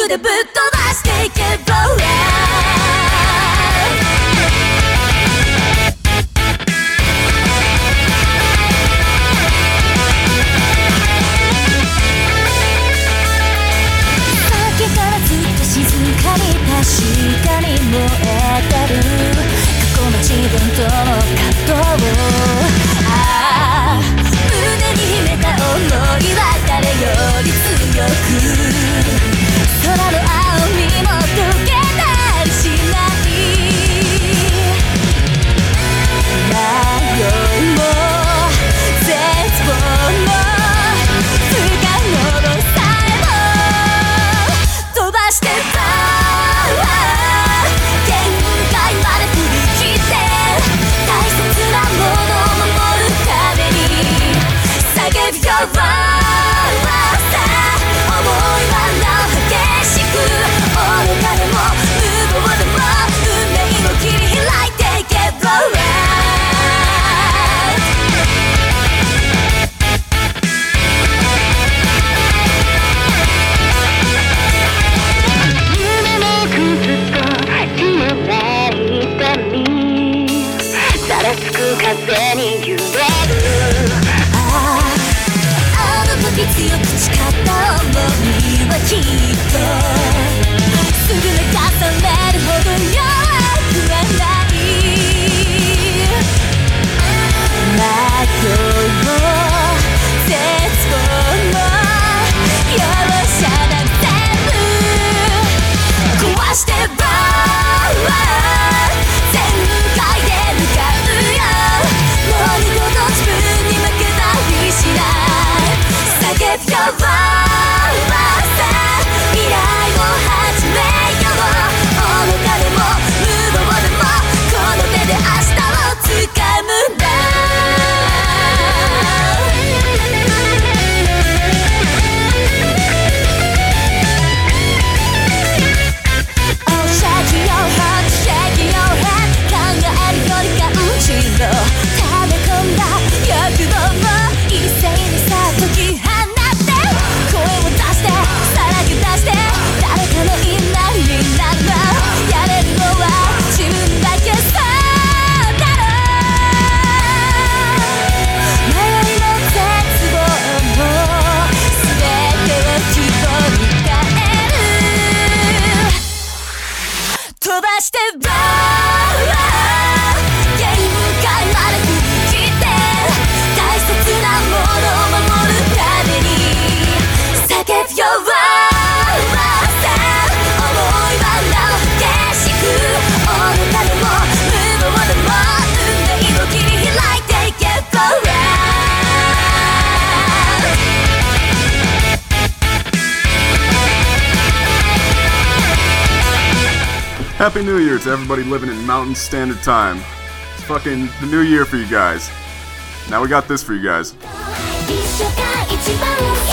力でぶっ飛ばしていけば静かに確かに燃えてる過去の自分との葛藤胸に秘めた想いは誰より強く空の青みも溶けたりしない迷いも絶望も不可能のさえも飛ばして限界まで振り切って大切なものを守るために叫びようさ思いはなお激しく愚かでも無謀でも運命を切り開いていけば風に揺れるあの時強く誓った想いはきっとすぐ流されるほど弱くはない迷いも絶望も容赦なく全部壊してば全開で向かうもう二度と自分に負けたりしない叫びようさ未来を始めよう愚かでも無謀でもこの手で明日を掴むんだ飛ばしてば限界まで振り切って大切なものを守るために叫びようさ思いはなお激しく愚かでも無謀でも運命を切り開いていけば Happy New Year to everybody living in Mountain Standard Time. It's fucking the new year for you guys. Now we got this for you guys.